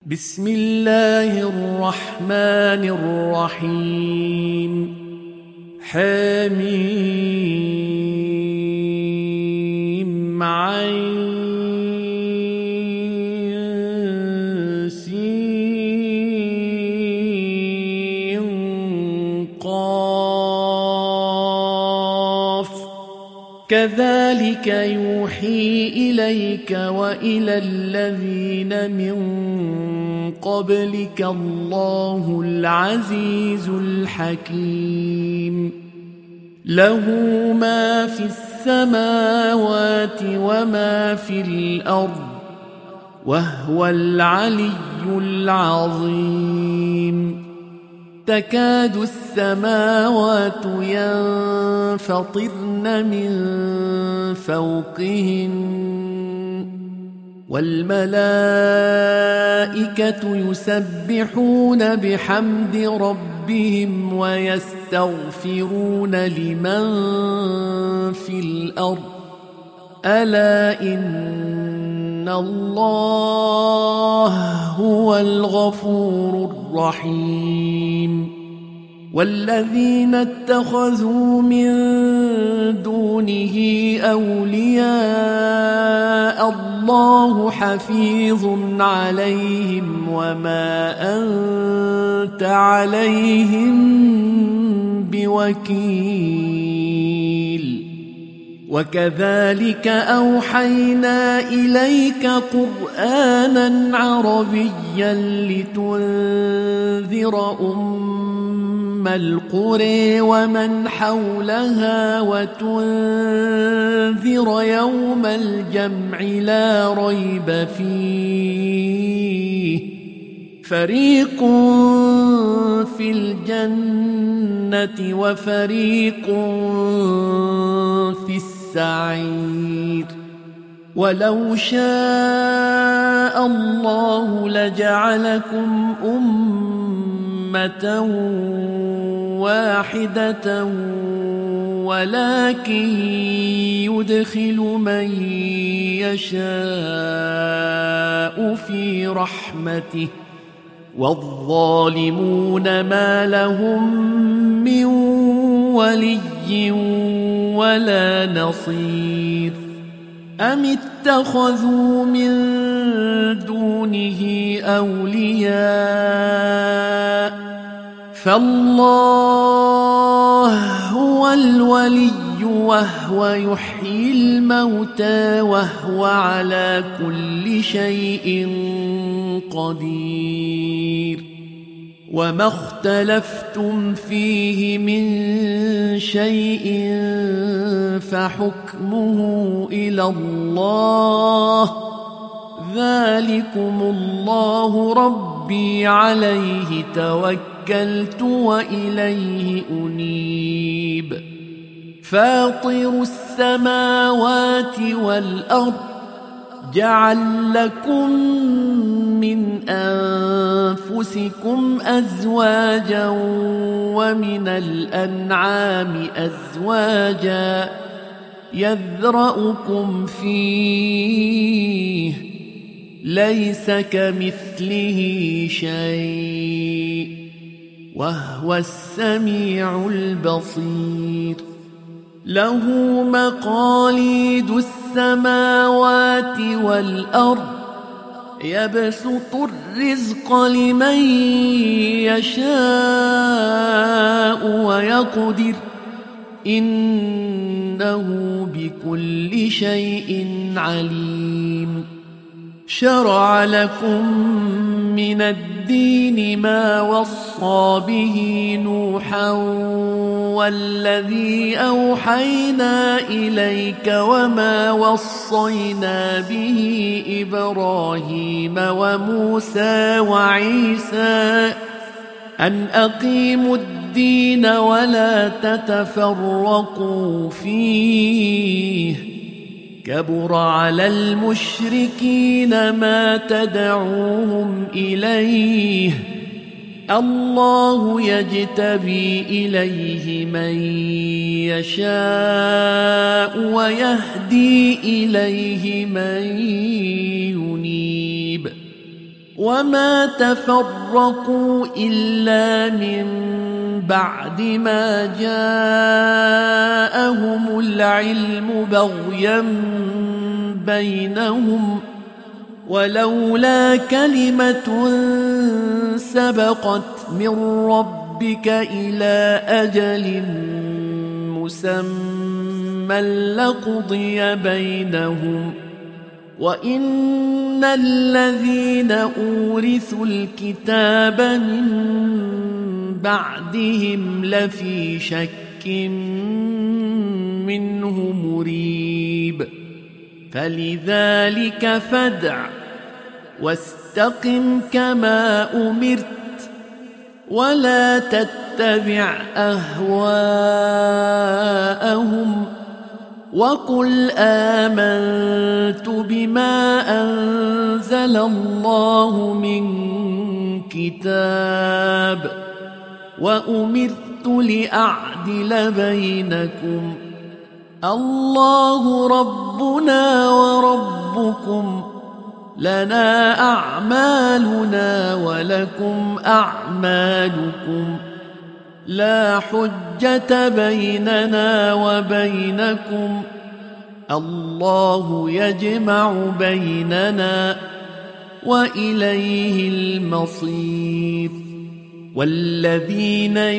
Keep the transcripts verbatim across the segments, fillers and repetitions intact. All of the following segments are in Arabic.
بسم الله الرحمن الرحيم. حميم عين سين قاف كذلك يوحي إليك وإلى الذين من قبلك الله العزيز الحكيم. له ما في السماوات وما في الأرض وهو العلي العظيم. تكاد السماوات ينفطرن من فوقهن والملائكة يسبحون بحمد ربهم ويستغفرون لمن في الأرض ألا إن الله هو الغفور الرحيم. والذين اتخذوا من دونه أولياء الله حفيظ عليهم وما أنت عليهم بوكيل. وكذلك أوحينا إليك قرآنا عربيا لتنذر أم القرى ومن حولها وتنذر يوم الجمع لا ريب فيه فريق في الجنة وفريق في السعير. ولو شاء الله لجعلكم أمة واحدة ولكن يدخل من يشاء في رحمته والظالمون ما لهم من ولي ولا نصير. أم اتخذوا من دونه أولياء فالله هو الولي وهو يحيي الموتى وهو على كل شيء قدير. وما اختلفتم فيه من شيء فحكمه إلى الله ذلكم الله ربي عليه توكلت وإليه أنيب. فاطر السماوات والأرض جعل لكم من أنفسكم أزواجا ومن الأنعام أزواجا يذرأكم فيه ليس كمثله شيء وهو السميع البصير. له مقاليد السماوات والأرض يبسط الرزق لمن يشاء ويقدر إنه بكل شيء عليم. شرع لكم من الدين ما وصى به نوحا والذي أوحينا إليك وما وصينا به إبراهيم وموسى وعيسى أن أقيموا الدين ولا تتفرقوا فيه كبر على المشركين ما تدعوهم إليه الله يجتبي إليه من يشاء ويهدي إليه من ينيب وما تفرقوا إلا من بعد ما جاءهم العلم بغيا بينهم ولولا كلمة سبقت من ربك إلى أجل مسمى لقضي بينهم وإن الذين أورثوا الكتاب من بعدهم لفي شك منه مريب فلذلك فادع واستقم كما أمرت ولا تتبع أهواءهم وقل آمنت بما أنزل الله من كتاب وأمرت لأعدل بينكم الله ربنا وربكم لنا أعمالنا ولكم أعمالكم لا حجة بيننا وبينكم الله يجمع بيننا وإليه المصير والذين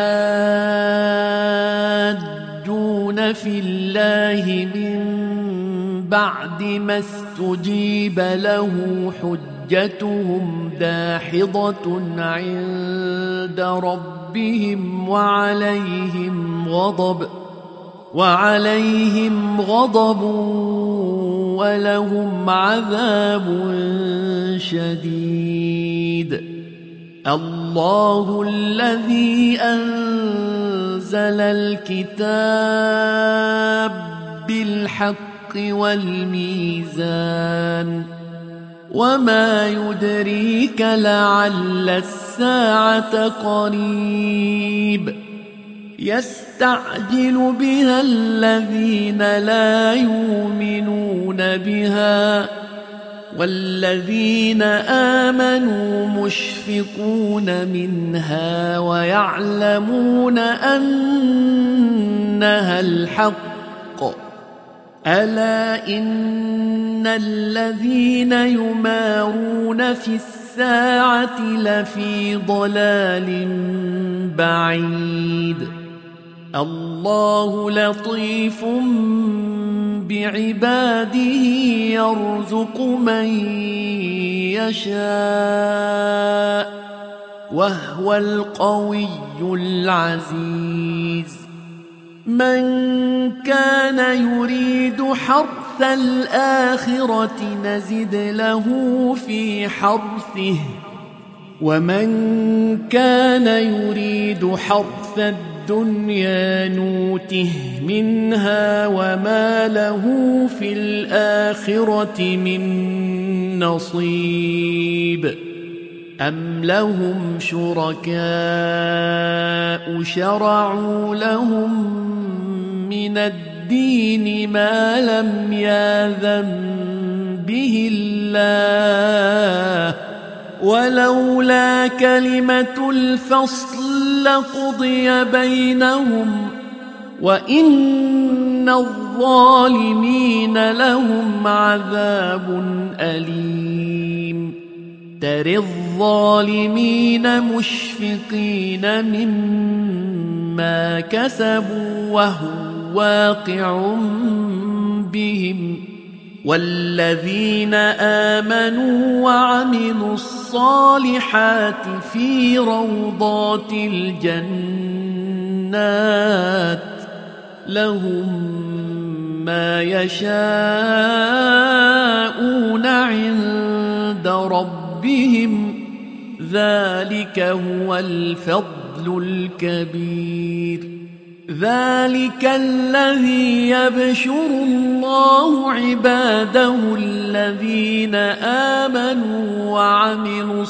يحادون في الله من بعد ما استجيب له حجتهم داحضة عند ربهم وعليهم غضب وعليهم غضب ولهم عذاب شديد الله الذي أنزل الكتاب بالحق والميزان وما يدريك لعل الساعة قريب يستعجل بها الذين لا يؤمنون بها والذين آمنوا مشفقون منها ويعلمون أنها الحق ألا إن الذين يمارون في الساعة لفي ضلال بعيد الله لطيف بعباده يرزق من يشاء وهو القوي العزيز من كان يريد حرث الآخرة نزد له في حرثه ومن كان يريد حرث الدنيا نوته منها وما له في الآخرة من نصيب أم لهم شركاء شرعوا لهم من الدين ما لم يأذن به الله ولولا كلمة الفصل لقضي بينهم وإن الظالمين لهم عذاب أليم ترى الظالمين مشفقين مما كسبوا وهو واقع بهم والذين آمنوا وعملوا الصالحات في روضات الجنات لهم ما يشاءون عند ربهم ذلك هو الفضل الكبير ذلك الذي يبشر الله عباده الذين آمنوا وعملوا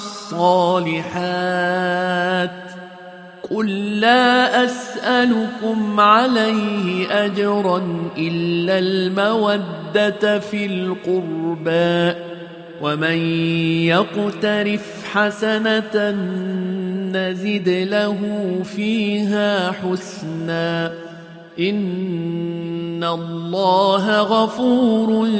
الصالحات قل لا أسألكم عليه أجرا إلا المودة في القربى ومن يقترف حسنة نزد له فيها حسنا إن الله غفور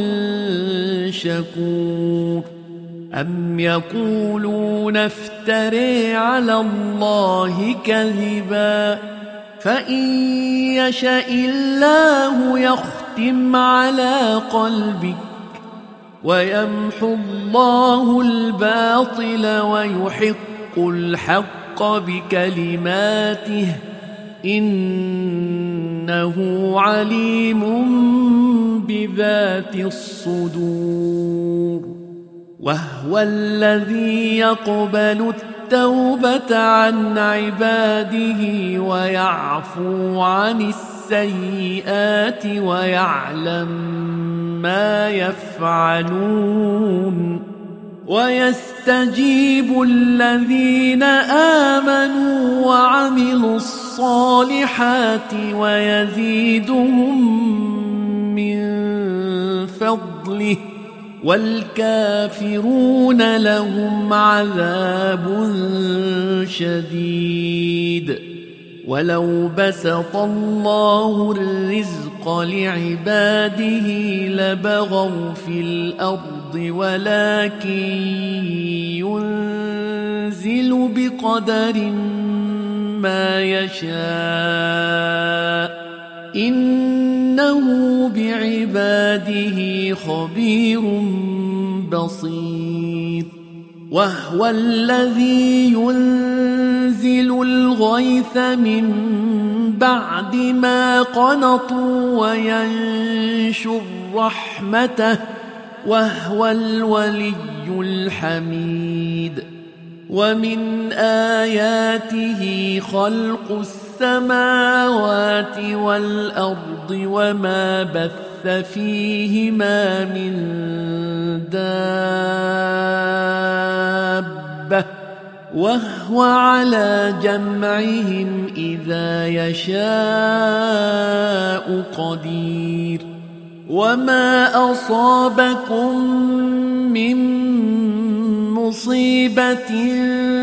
شكور أم يقولون افتري على الله كذبا فإن يشاء الله يختم على قلبك ويمحو الله الباطل ويحق الحق بكلماته إنه عليم بذات الصدور وهو الذي يقبل التوبة عن عباده ويعفو عن السيئات ويعلم ما يفعلون ويستجيب الذين آمنوا وعملوا الصالحات ويزيدهم من فضله والكافرون لهم عذاب شديد ولو بسط الله الرزق لعباده لبغوا في الأرض ولكن ينزل بقدر ما يشاء إنه بعباده خبير بصير وهو الذي ينزل الغيث من بعد ما قنطوا وينشر رحمته وهو الولي الحميد ومن آياته خلق السماوات والأرض وما بث فيهما من دابة وهو على جمعهم إذا يشاء قدير وما أصابكم من مصيبة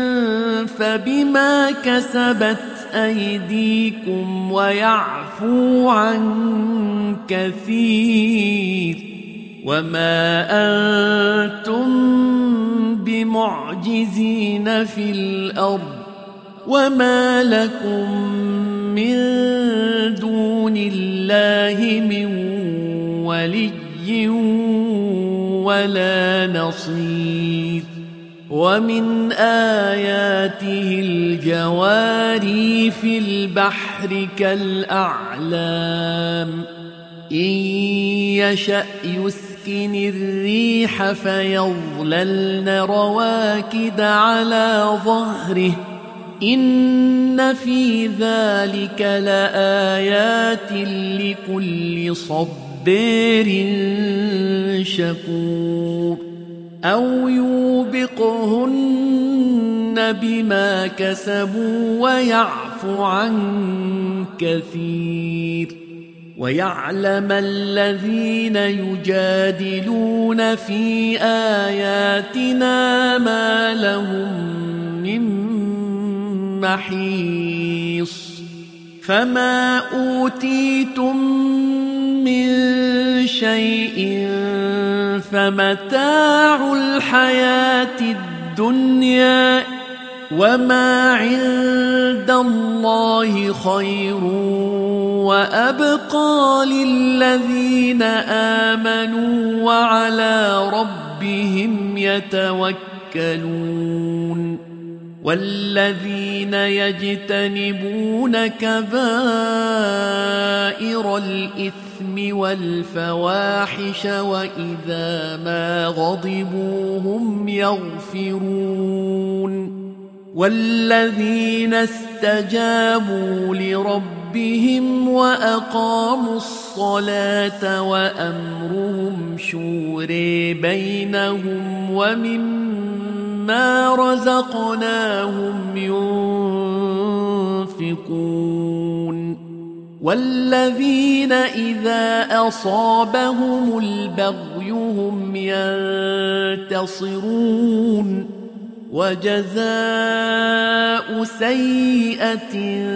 فبما كسبت أيديكم ويعفو عن كثير وما أنتم بمعجزين في الأرض وما لكم من دون الله من ولي ولا نصير ومن آياته الجواري في البحر كالأعلام إن يشأ يسكن الريح فيظللن رواكد على ظهره إن في ذلك لآيات لكل صبار شكور أو يوبقهن بما كسبوا ويعفو عن كثير ويعلم الذين يجادلون في آياتنا ما لهم من محيص فما أوتيتم من شيء فمتاع الحياة الدنيا وما عند الله خير وأبقى للذين آمنوا وعلى ربهم يتوكلون والذين يجتنبون كبائر الإثم والفواحش وإذا ما غضبوا هم يغفرون والذين استجابوا لربهم وأقاموا الصلاة وأمرهم شورى بينهم ومما رزقناهم ينفقون والذين إذا أصابهم البغي هم ينتصرون وجزاء سيئة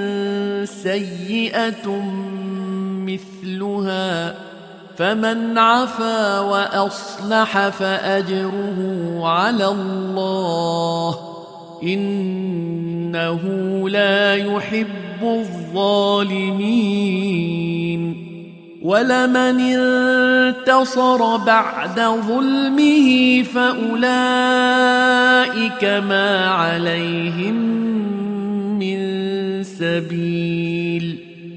سيئة مثلها فمن عفا وأصلح فأجره على الله إنه لا يحب الظالمين ولمن انتصر بعد ظلمه فأولئك ما عليهم من سبيل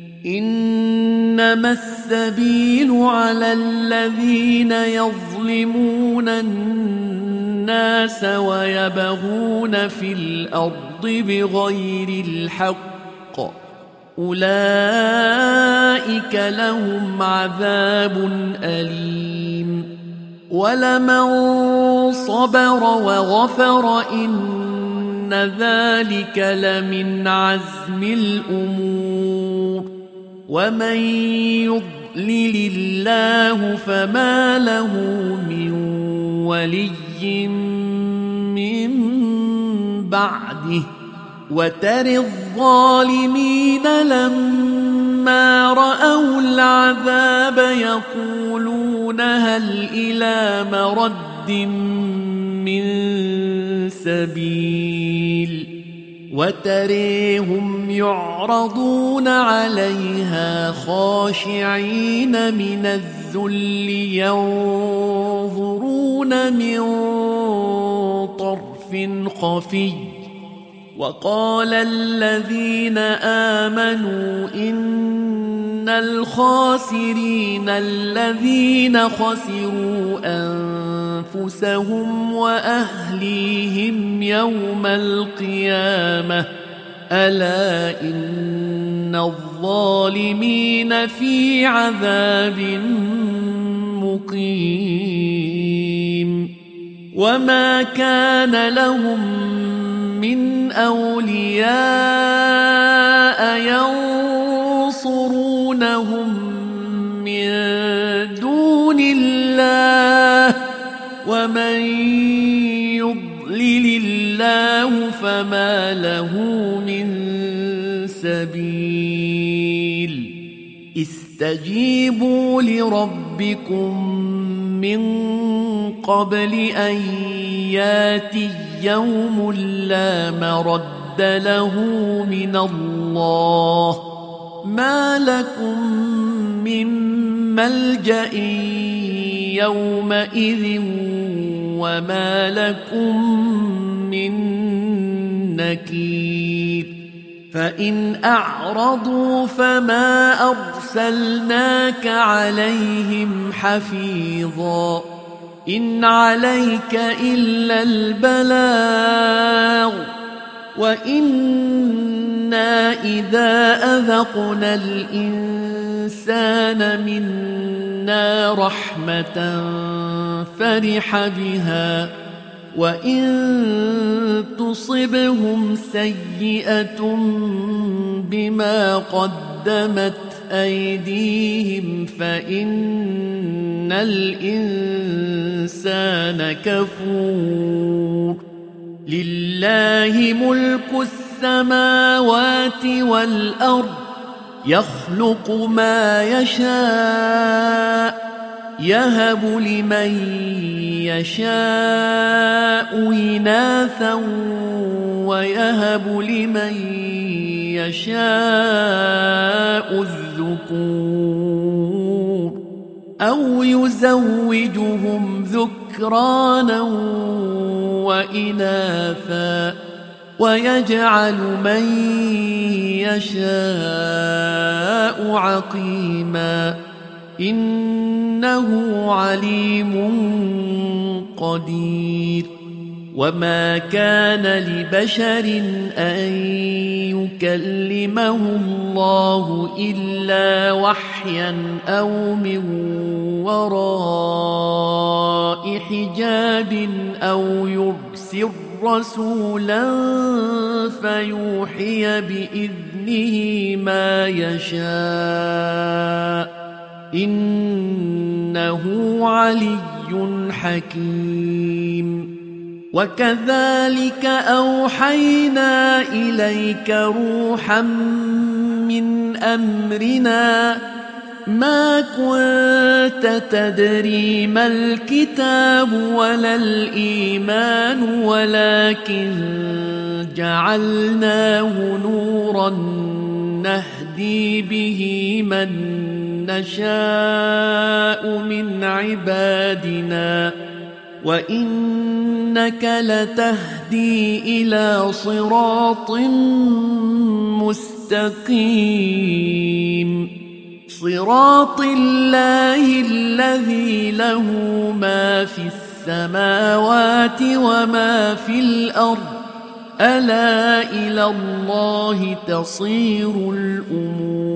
إنما السبيل على الذين يظلمون الناس ويبغون في الأرض بغير الحق أولئك لهم عذاب أليم ولمن صبر وغفر إن ذلك لمن عزم الأمور ومن يضلل الله فما له من ولي من بعده وتر الظالمين لما رأوا العذاب يقولون هل إلى مرد من سبيل وتريهم يعرضون عليها خاشعين من الذل ينظرون من طرف خفي وقال الذين آمنوا إن الخاسرين الذين خسروا أنفسهم وأهليهم يوم القيامة ألا إن الظالمين في عذاب مقيم وما كان لهم من أولياء ينصرونهم من دون الله ومن يضلل الله فما له من سبيل استجيبوا لربكم من قبل أن ياتي يوم لا مرد له من الله ما لكم من ملجأ يومئذ وما لكم من نكير فإن أعرضوا فما أرسلناك عليهم حفيظا إن عليك إلا البلاغ وإنا إذا أذقنا الإنسان منا رحمة فرح بها وإن تصبهم سيئة بما قدمت أيديهم فإن الإنسان كفور لله ملك السماوات والأرض يخلق ما يشاء يهب لمن يشاء إناثا ويهب لمن يشاء الذكور أو يزوجهم ذكرانا وإناثا ويجعل من يشاء عقيما إنه عليم قدير وما كان لبشر أن يكلمه الله إلا وحيا أو من وراء حجاب أو يرسل رسولا فيوحي بإذنه ما يشاء إنه علي حكيم. وكذلك أوحينا إليك روحا من أمرنا ما كنت تدري ما الكتاب ولا الإيمان ولكن جعلناه نورا نهدي به من نشاء من عبادنا وإنك لتهدي إلى صراط مستقيم صراط الله الذي له ما في السماوات وما في الأرض ألا إلى الله تصير الأمور.